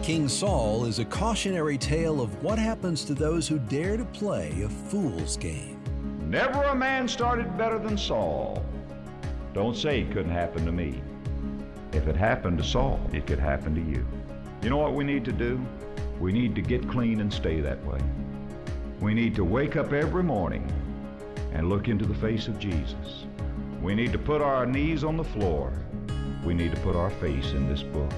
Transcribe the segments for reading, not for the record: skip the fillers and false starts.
King Saul is a cautionary tale of what happens to those who dare to play a fool's game. Never a man started better than Saul. Don't say it couldn't happen to me. If it happened to Saul, it could happen to you. You know what we need to do? We need to get clean and stay that way. We need to wake up every morning and look into the face of Jesus. We need to put our knees on the floor. We need to put our face in this book.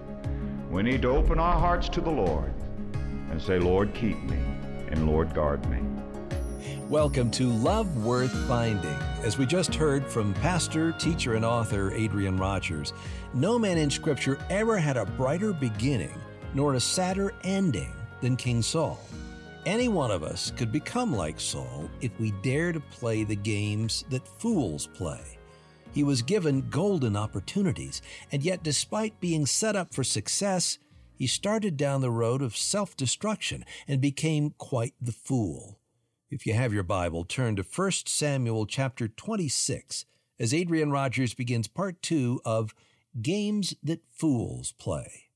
We need to open our hearts to the Lord and say, Lord, keep me, and Lord, guard me. Welcome to Love Worth Finding. As we just heard from pastor, teacher, and author Adrian Rogers, no man in Scripture ever had a brighter beginning nor a sadder ending than King Saul. Any one of us could become like Saul if we dare to play the games that fools play. He was given golden opportunities, and yet despite being set up for success, he started down the road of self-destruction and became quite the fool. If you have your Bible, turn to 1 Samuel chapter 26 as Adrian Rogers begins part 2 of Games That Fools Play.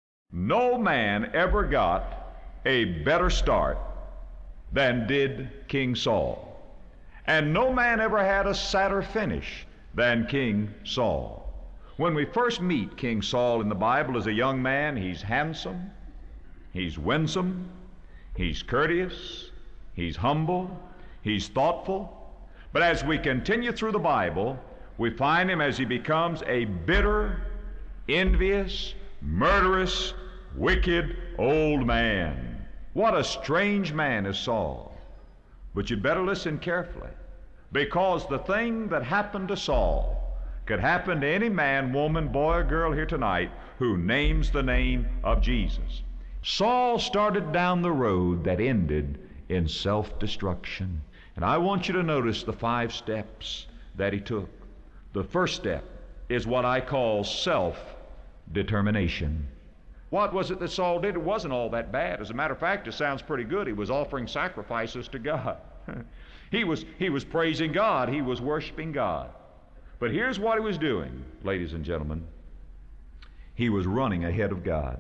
No man ever got a better start than did King Saul. And no man ever had a sadder finish than King Saul. When we first meet King Saul in the Bible as a young man, he's handsome, he's winsome, he's courteous, he's humble, he's thoughtful. But as we continue through the Bible, we find him as he becomes a bitter, envious, murderous, wicked old man. What a strange man is Saul. But you'd better listen carefully, because the thing that happened to Saul could happen to any man, woman, boy, or girl here tonight who names the name of Jesus. Saul started down the road that ended in self-destruction. And I want you to notice the 5 steps that he took. The first step is what I call self-determination. What was it that Saul did? It wasn't all that bad. As a matter of fact, it sounds pretty good. He was offering sacrifices to God. He was praising God. He was worshiping God. But here's what he was doing, ladies and gentlemen. He was running ahead of God.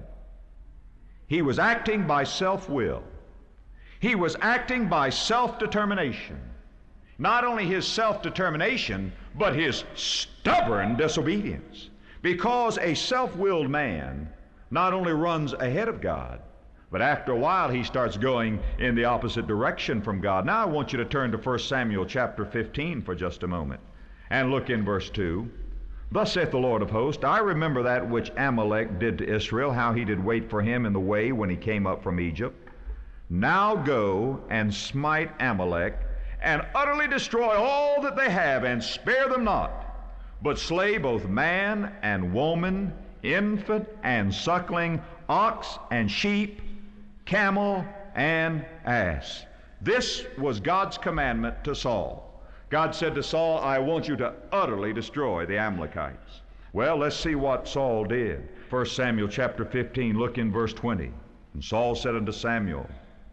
He was acting by self-will. He was acting by self-determination. Not only his self-determination, but his stubborn disobedience. Because a self-willed man not only runs ahead of God, but after a while he starts going in the opposite direction from God. Now I want you to turn to 1 Samuel chapter 15 for just a moment and look in verse 2. Thus saith the Lord of hosts, I remember that which Amalek did to Israel, how he did wait for him in the way when he came up from Egypt. Now go and smite Amalek, and utterly destroy all that they have, and spare them not, but slay both man and woman, infant and suckling, ox and sheep, camel and ass. This was God's commandment to Saul. God said to Saul, I want you to utterly destroy the Amalekites. Well, let's see what Saul did. 1 Samuel chapter 15, look in verse 20. And Saul said unto Samuel,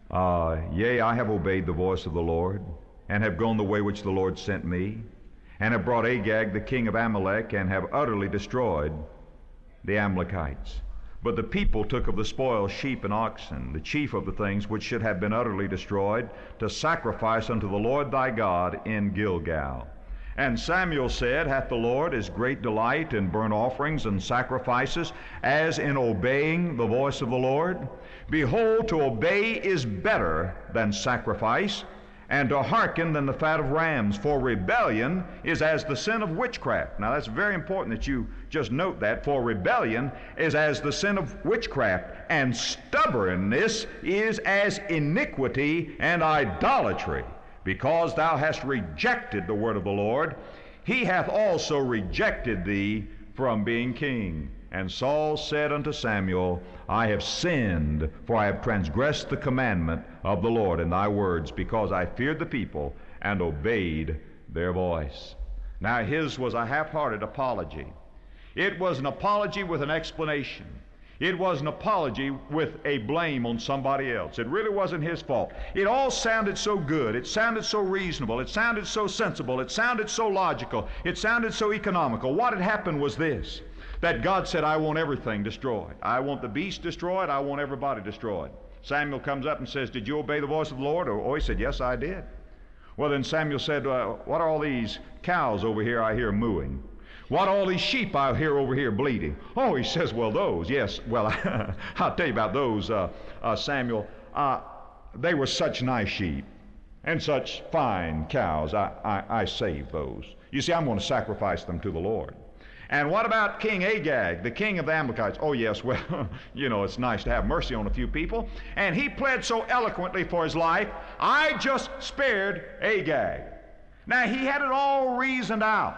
Yea, I have obeyed the voice of the Lord, and have gone the way which the Lord sent me, and have brought Agag the king of Amalek, and have utterly destroyed the Amalekites. But the people took of the spoil sheep and oxen, the chief of the things which should have been utterly destroyed, to sacrifice unto the Lord thy God in Gilgal. And Samuel said, Hath the Lord his great delight in burnt offerings and sacrifices, as in obeying the voice of the Lord? Behold, to obey is better than sacrifice, and to hearken than the fat of rams, for rebellion is as the sin of witchcraft. Now that's very important that you just note that, for rebellion is as the sin of witchcraft, and stubbornness is as iniquity and idolatry. Because thou hast rejected the word of the Lord, he hath also rejected thee from being king. And Saul said unto Samuel, I have sinned, for I have transgressed the commandment of the Lord in thy words, because I feared the people and obeyed their voice. Now his was a half-hearted apology. It was an apology with an explanation. It was an apology with a blame on somebody else. It really wasn't his fault. It all sounded so good. It sounded so reasonable. It sounded so sensible. It sounded so logical. It sounded so economical. What had happened was this, that God said, I want everything destroyed. I want the beast destroyed. I want everybody destroyed. Samuel comes up and says, did you obey the voice of the Lord? Oh, he said, yes, I did. Well, then Samuel said, what are all these cows over here I hear mooing? What are all these sheep I hear over here bleating? Oh, he says, well, those, yes. Well, I'll tell you about those, Samuel. They were such nice sheep and such fine cows. I saved those. You see, I'm going to sacrifice them to the Lord. And what about King Agag, the king of the Amalekites? Oh, yes, well, you know, it's nice to have mercy on a few people. And he pled so eloquently for his life, I just spared Agag. Now, he had it all reasoned out.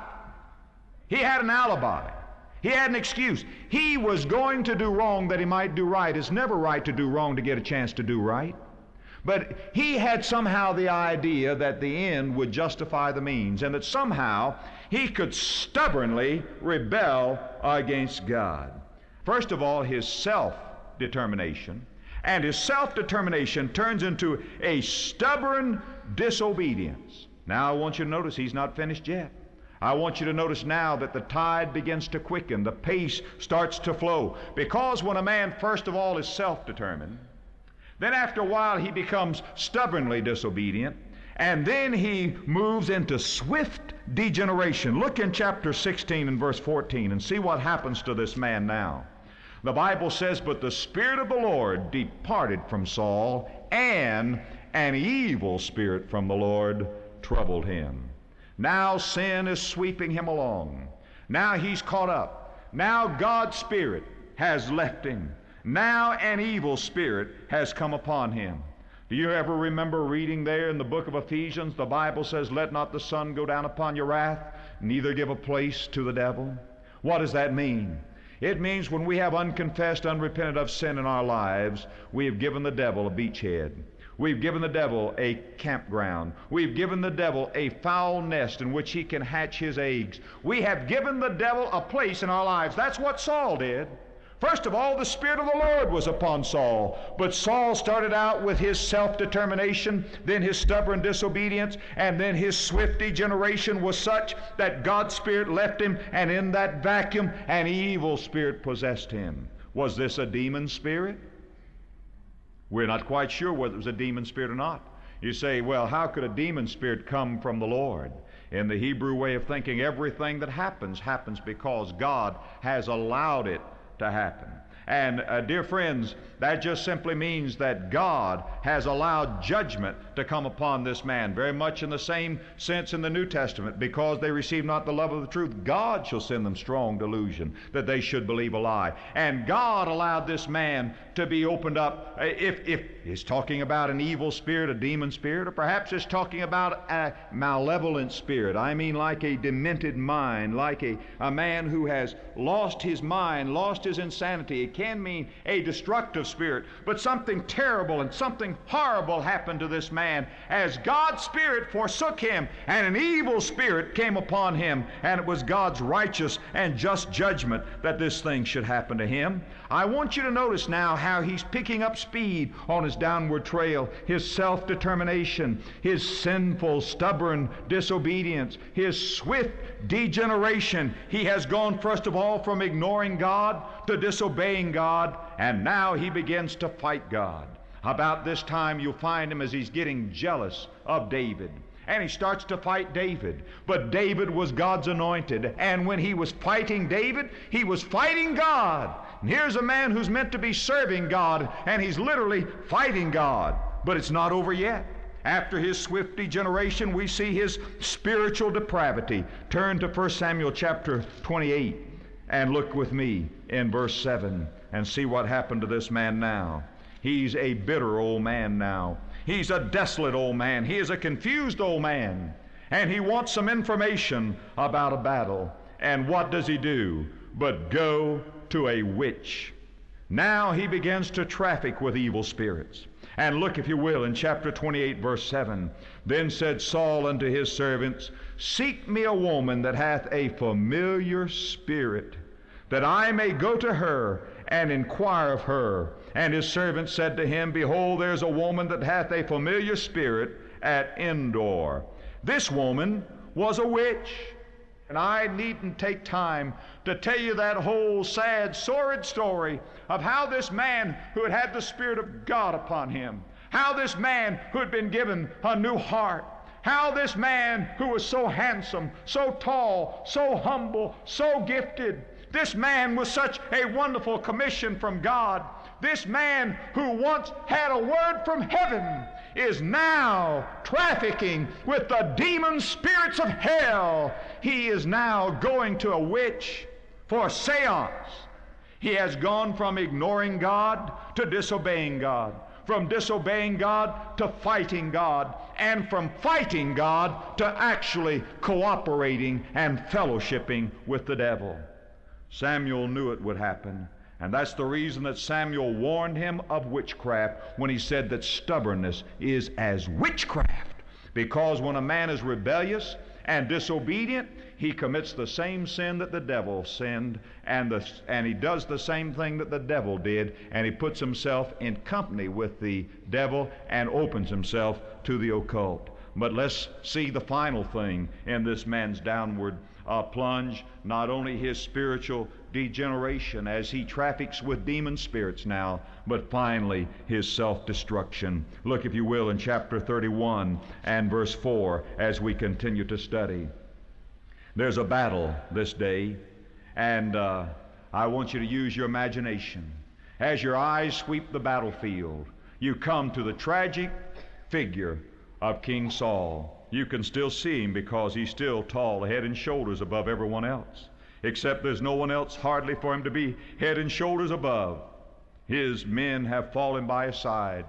He had an alibi. He had an excuse. He was going to do wrong that he might do right. It's never right to do wrong to get a chance to do right. But he had somehow the idea that the end would justify the means, and that somehow he could stubbornly rebel against God. First of all, his self-determination. And his self-determination turns into a stubborn disobedience. Now I want you to notice he's not finished yet. I want you to notice now that the tide begins to quicken. The pace starts to flow. Because when a man, first of all, is self-determined, then after a while he becomes stubbornly disobedient, and then he moves into swift degeneration. Look in chapter 16 and verse 14 and see what happens to this man now. The Bible says, but the Spirit of the Lord departed from Saul, and an evil spirit from the Lord troubled him. Now sin is sweeping him along. Now he's caught up. Now God's Spirit has left him. Now an evil spirit has come upon him. Do you ever remember reading there in the book of Ephesians, the Bible says, let not the sun go down upon your wrath, neither give a place to the devil? What does that mean? It means when we have unconfessed, unrepented of sin in our lives, we have given the devil a beachhead. We've given the devil a campground. We've given the devil a foul nest in which he can hatch his eggs. We have given the devil a place in our lives. That's what Saul did. First of all, the Spirit of the Lord was upon Saul. But Saul started out with his self-determination, then his stubborn disobedience, and then his swift degeneration was such that God's Spirit left him, and in that vacuum, an evil spirit possessed him. Was this a demon spirit? We're not quite sure whether it was a demon spirit or not. You say, well, how could a demon spirit come from the Lord? In the Hebrew way of thinking, everything that happens because God has allowed it to happen. And dear friends, that just simply means that God has allowed judgment to come upon this man, very much in the same sense in the New Testament. Because they receive not the love of the truth, God shall send them strong delusion, that they should believe a lie. And God allowed this man to be opened up. If he's talking about an evil spirit, a demon spirit, or perhaps it's talking about a malevolent spirit. I mean like a demented mind, like a man who has lost his mind, lost his insanity. It can mean a destructive spirit, but something terrible and something horrible happened to this man as God's Spirit forsook him, and an evil spirit came upon him, and it was God's righteous and just judgment that this thing should happen to him. I want you to notice now how he's picking up speed on his downward trail. His self-determination, his sinful, stubborn disobedience, his swift degeneration. He has gone, first of all, from ignoring God to disobeying God, and now he begins to fight God. About this time you'll find him as he's getting jealous of David. And he starts to fight David. But David was God's anointed. And when he was fighting David, he was fighting God. And here's a man who's meant to be serving God, and he's literally fighting God. But it's not over yet. After his swift degeneration, we see his spiritual depravity. Turn to 1 Samuel chapter 28 and look with me in verse 7 and see what happened to this man now. He's a bitter old man now. He's a desolate old man. He is a confused old man. And he wants some information about a battle. And what does he do but go to a witch? Now he begins to traffic with evil spirits. And look, if you will, in chapter 28, verse 7. Then said Saul unto his servants, seek me a woman that hath a familiar spirit, that I may go to her and inquire of her. And his servant said to him, Behold, there is a woman that hath a familiar spirit at Endor. This woman was a witch. And I needn't take time to tell you that whole sad, sordid story of how this man who had had the Spirit of God upon him, how this man who had been given a new heart, how this man who was so handsome, so tall, so humble, so gifted, this man with such a wonderful commission from God, this man who once had a word from heaven, is now trafficking with the demon spirits of hell. He is now going to a witch for a seance. He has gone from ignoring God to disobeying God, from disobeying God to fighting God, and from fighting God to actually cooperating and fellowshipping with the devil. Samuel knew it would happen. And that's the reason that Samuel warned him of witchcraft when he said that stubbornness is as witchcraft. Because when a man is rebellious and disobedient, he commits the same sin that the devil sinned, and he does the same thing that the devil did, and he puts himself in company with the devil and opens himself to the occult. But let's see the final thing in this man's downward plunge, not only his spiritual degeneration as he traffics with demon spirits now, but finally his self-destruction. Look, if you will, in chapter 31 and verse 4 as we continue to study. There's a battle this day, and I want you to use your imagination. As your eyes sweep the battlefield, you come to the tragic figure of King Saul. You can still see him because he's still tall, head and shoulders above everyone else, except there's no one else hardly for him to be head and shoulders above. His men have fallen by his side.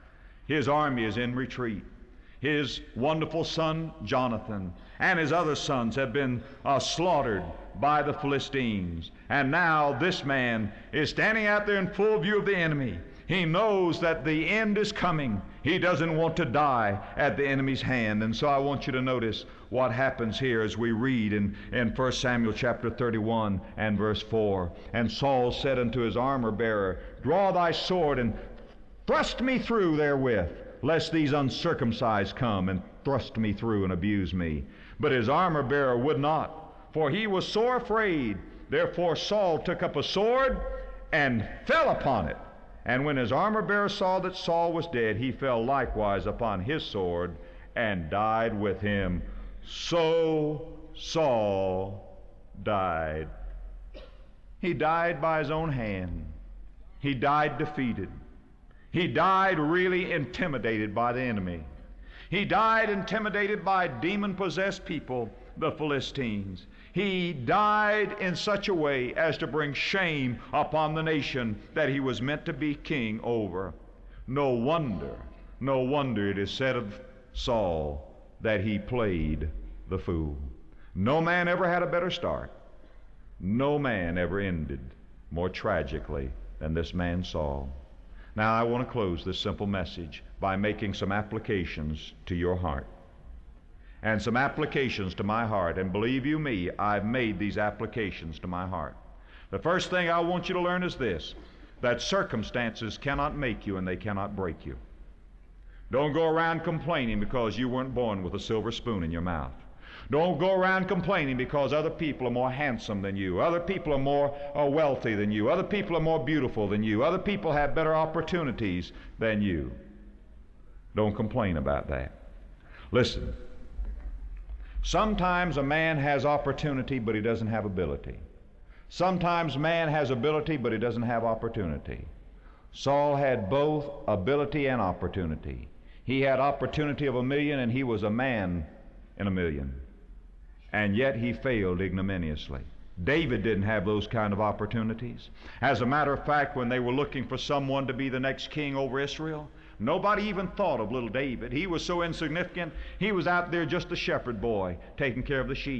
His army is in retreat. His wonderful son Jonathan and his other sons have been slaughtered by the Philistines. And now this man is standing out there in full view of the enemy. He knows that the end is coming. He doesn't want to die at the enemy's hand. And so I want you to notice what happens here as we read in 1 Samuel chapter 31 and verse 4. And Saul said unto his armor-bearer, Draw thy sword and thrust me through therewith, lest these uncircumcised come and thrust me through and abuse me. But his armor-bearer would not, for he was sore afraid. Therefore Saul took up a sword and fell upon it. And when his armor-bearer saw that Saul was dead, he fell likewise upon his sword and died with him. So Saul died. He died by his own hand. He died defeated. He died really intimidated by the enemy. He died intimidated by demon-possessed people, the Philistines. He died in such a way as to bring shame upon the nation that he was meant to be king over. No wonder it is said of Saul that he played the fool. No man ever had a better start. No man ever ended more tragically than this man Saul. Now I want to close this simple message by making some applications to your heart. And some applications to my heart. And believe you me, I've made these applications to my heart. The first thing I want you to learn is this, that circumstances cannot make you and they cannot break you. Don't go around complaining because you weren't born with a silver spoon in your mouth. Don't go around complaining because other people are more handsome than you. Other people are more wealthy than you. Other people are more beautiful than you. Other people have better opportunities than you. Don't complain about that. Listen. Sometimes a man has opportunity, but he doesn't have ability. Sometimes man has ability, but he doesn't have opportunity. Saul had both ability and opportunity. He had opportunity of 1,000,000, and he was a man in 1,000,000. And yet he failed ignominiously. David didn't have those kind of opportunities. As a matter of fact, when they were looking for someone to be the next king over Israel, nobody even thought of little David. He was so insignificant. He was out there just a shepherd boy taking care of the sheep.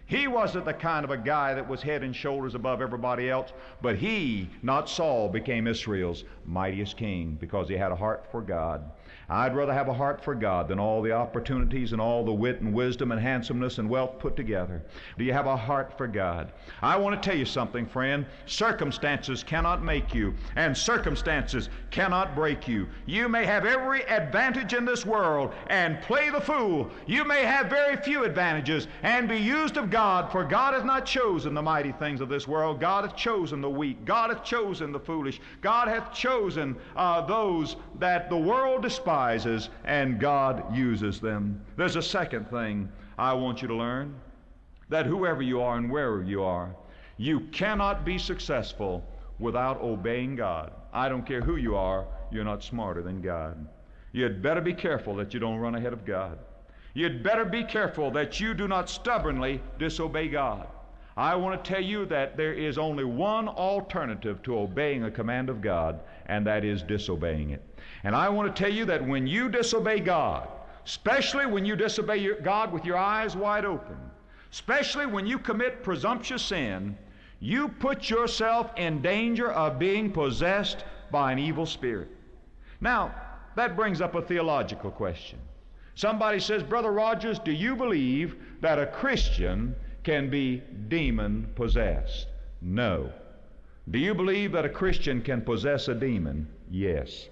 He wasn't the kind of a guy that was head and shoulders above everybody else, but he, not Saul, became Israel's mightiest king because he had a heart for God. I'd rather have a heart for God than all the opportunities and all the wit and wisdom and handsomeness and wealth put together. Do you have a heart for God? I want to tell you something, friend. Circumstances cannot make you, and circumstances cannot break you. You may have every advantage in this world and play the fool. You may have very few advantages and be used of God, for God hath not chosen the mighty things of this world. God hath chosen the weak. God hath chosen the foolish. God hath chosen those that the world despises, and God uses them. There's a second thing I want you to learn, that whoever you are and wherever you are, you cannot be successful without obeying God. I don't care who you are, you're not smarter than God. You'd better be careful that you don't run ahead of God. You'd better be careful that you do not stubbornly disobey God. I want to tell you that there is only one alternative to obeying a command of God, and that is disobeying it. And I want to tell you that when you disobey God, especially when you disobey God with your eyes wide open, especially when you commit presumptuous sin, you put yourself in danger of being possessed by an evil spirit. Now, that brings up a theological question. Somebody says, Brother Rogers, do you believe that a Christian can be demon possessed? No. Do you believe that a Christian can possess a demon? Yes.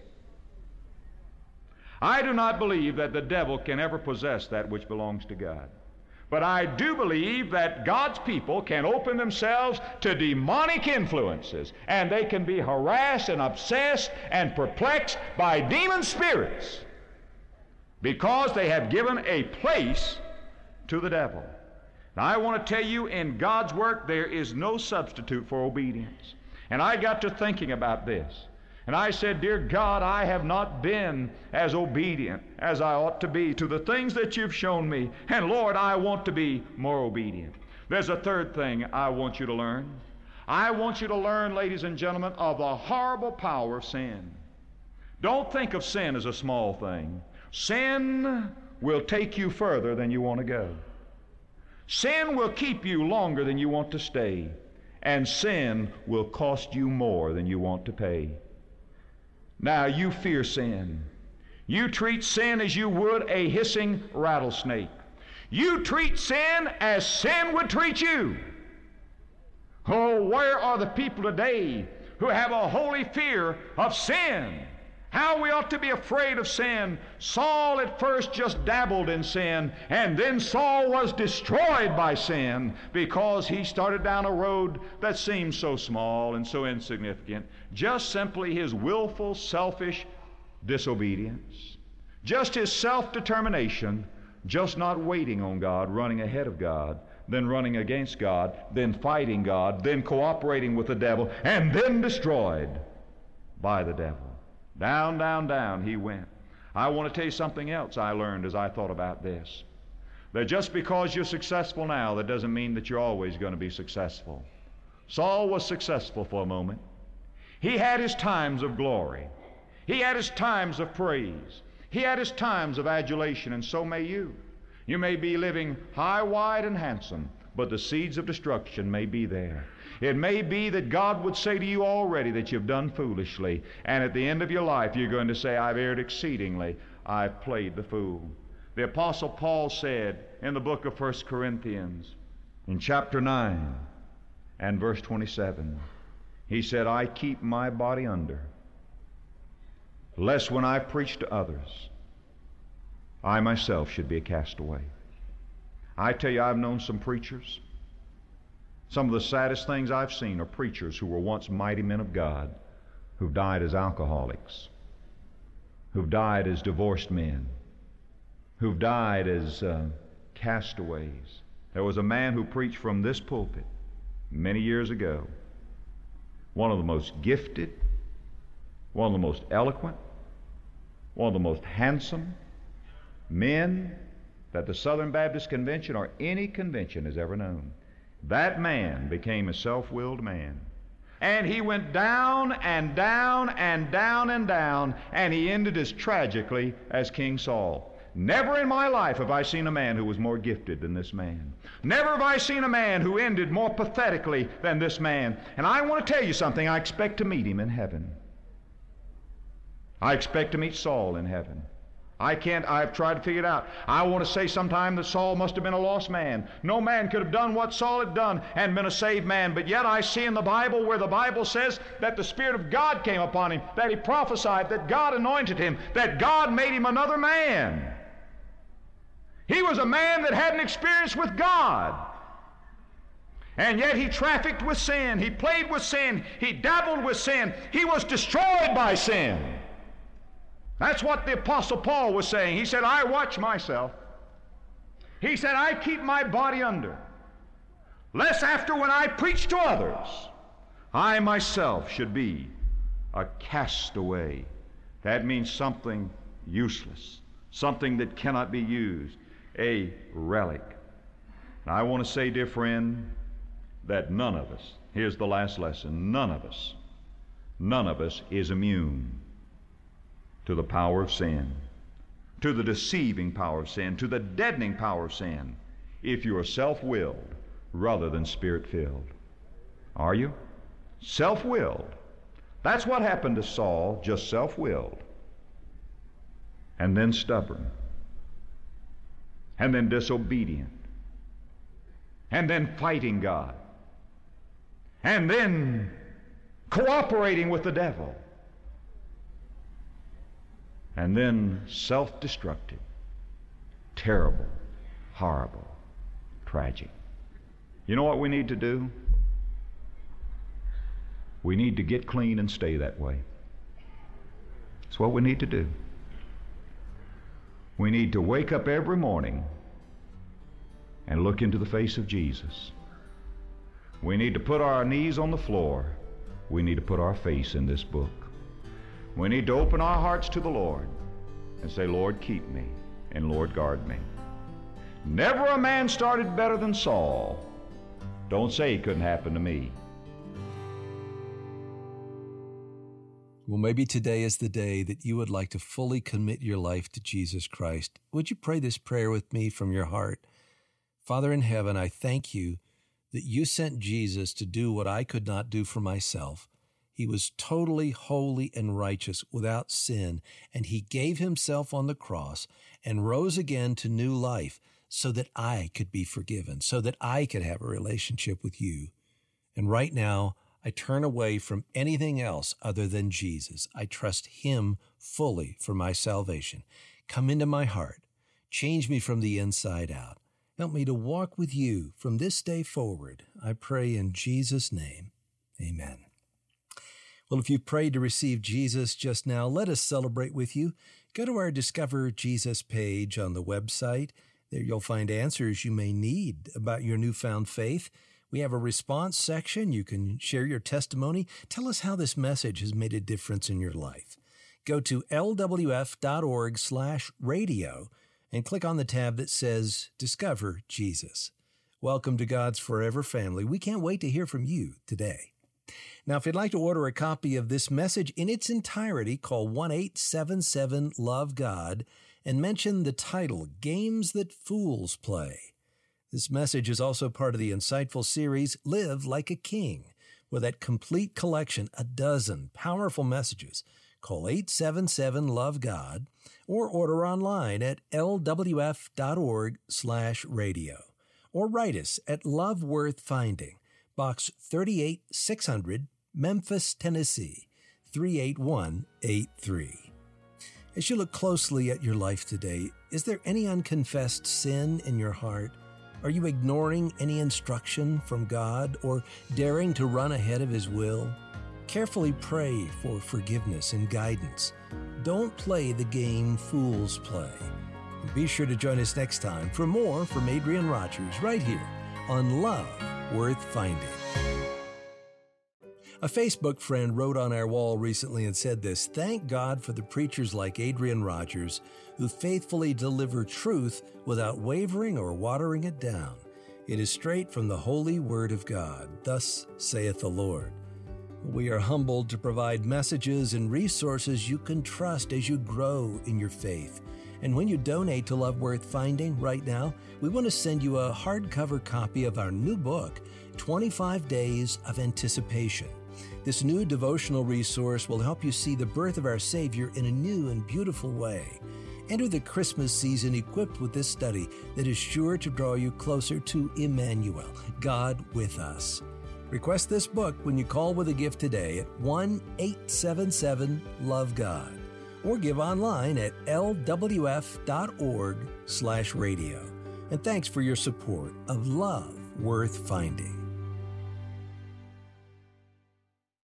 I do not believe that the devil can ever possess that which belongs to God. But I do believe that God's people can open themselves to demonic influences, and they can be harassed and obsessed and perplexed by demon spirits because they have given a place to the devil. Now, I want to tell you, in God's work, there is no substitute for obedience. And I got to thinking about this. And I said, Dear God, I have not been as obedient as I ought to be to the things that you've shown me. And Lord, I want to be more obedient. There's a third thing I want you to learn. I want you to learn, ladies and gentlemen, of the horrible power of sin. Don't think of sin as a small thing. Sin will take you further than you want to go. Sin will keep you longer than you want to stay. And sin will cost you more than you want to pay. Now, you fear sin. You treat sin as you would a hissing rattlesnake. You treat sin as sin would treat you. Oh, where are the people today who have a holy fear of sin? How we ought to be afraid of sin. Saul at first just dabbled in sin, and then Saul was destroyed by sin because he started down a road that seemed so small and so insignificant. Just simply his willful, selfish disobedience. Just his self-determination, just not waiting on God, running ahead of God, then running against God, then fighting God, then cooperating with the devil, and then destroyed by the devil. Down, down, down he went. I want to tell you something else I learned as I thought about this. That just because you're successful now, that doesn't mean that you're always going to be successful. Saul was successful for a moment. He had his times of glory. He had his times of praise. He had his times of adulation, and so may you. You may be living high, wide, and handsome, but the seeds of destruction may be there. It may be that God would say to you already that you've done foolishly, and at the end of your life you're going to say, I've erred exceedingly. I've played the fool. The Apostle Paul said in the book of 1 Corinthians, in chapter 9 and verse 27, he said, I keep my body under, lest when I preach to others, I myself should be a castaway. I tell you, I've known some preachers. Some of the saddest things I've seen are preachers who were once mighty men of God, who've died as alcoholics, who've died as divorced men, who've died as castaways. There was a man who preached from this pulpit many years ago, one of the most gifted, one of the most eloquent, one of the most handsome men that the Southern Baptist Convention or any convention has ever known. That man became a self-willed man. And he went down and down and down and down, and he ended as tragically as King Saul. Never in my life have I seen a man who was more gifted than this man. Never have I seen a man who ended more pathetically than this man. And I want to tell you something. I expect to meet him in heaven. I expect to meet Saul in heaven. I've tried to figure it out. I want to say sometime that Saul must have been a lost man. No man could have done what Saul had done and been a saved man. But yet I see in the Bible where the Bible says that the Spirit of God came upon him, that he prophesied, that God anointed him, that God made him another man. He was a man that had an experience with God. And yet he trafficked with sin. He played with sin. He dabbled with sin. He was destroyed by sin. That's what the Apostle Paul was saying. He said, I watch myself. He said, I keep my body under, lest after when I preach to others, I myself should be a castaway. That means something useless, something that cannot be used, a relic. Now, I want to say, dear friend, that none of us, here's the last lesson, none of us is immune to the power of sin, to the deceiving power of sin, to the deadening power of sin, if you are self-willed rather than Spirit-filled. Are you? Self-willed. That's what happened to Saul, just self-willed. And then stubborn. And then disobedient. And then fighting God. And then cooperating with the devil. And then self-destructive, terrible, horrible, tragic. You know what we need to do? We need to get clean and stay that way. That's what we need to do. We need to wake up every morning and look into the face of Jesus. We need to put our knees on the floor. We need to put our face in this book. We need to open our hearts to the Lord and say, Lord, keep me, and Lord, guard me. Never a man started better than Saul. Don't say it couldn't happen to me. Well, maybe today is the day that you would like to fully commit your life to Jesus Christ. Would you pray this prayer with me from your heart? Father in heaven, I thank you that you sent Jesus to do what I could not do for myself. He was totally holy and righteous without sin, and he gave himself on the cross and rose again to new life so that I could be forgiven, so that I could have a relationship with you. And right now, I turn away from anything else other than Jesus. I trust him fully for my salvation. Come into my heart. Change me from the inside out. Help me to walk with you from this day forward. I pray in Jesus' name. Amen. Well, if you prayed to receive Jesus just now, let us celebrate with you. Go to our Discover Jesus page on the website. There you'll find answers you may need about your newfound faith. We have a response section. You can share your testimony. Tell us how this message has made a difference in your life. Go to lwf.org/radio and click on the tab that says Discover Jesus. Welcome to God's Forever Family. We can't wait to hear from you today. Now, if you'd like to order a copy of this message in its entirety, call 1-877-LOVE-GOD and mention the title, Games That Fools Play. This message is also part of the insightful series, Live Like a King. With that complete collection, a dozen powerful messages. Call 877-LOVE-GOD or order online at lwf.org/radio. Or write us at Love Worth Finding, Box 38600, Memphis, Tennessee, 38183. As you look closely at your life today, is there any unconfessed sin in your heart? Are you ignoring any instruction from God or daring to run ahead of His will? Carefully pray for forgiveness and guidance. Don't play the game fools play. And be sure to join us next time for more from Adrian Rogers right here on Love Worth Finding. A Facebook friend wrote on our wall recently and said this: "Thank God for the preachers like Adrian Rogers who faithfully deliver truth without wavering or watering it down. It is straight from the holy word of God. Thus saith the Lord." We are humbled to provide messages and resources you can trust as you grow in your faith. And when you donate to Love Worth Finding right now, we want to send you a hardcover copy of our new book, 25 Days of Anticipation. This new devotional resource will help you see the birth of our Savior in a new and beautiful way. Enter the Christmas season equipped with this study that is sure to draw you closer to Emmanuel, God with us. Request this book when you call with a gift today at 1-877-LOVE-GOD or give online at lwf.org/radio. And thanks for your support of Love Worth Finding.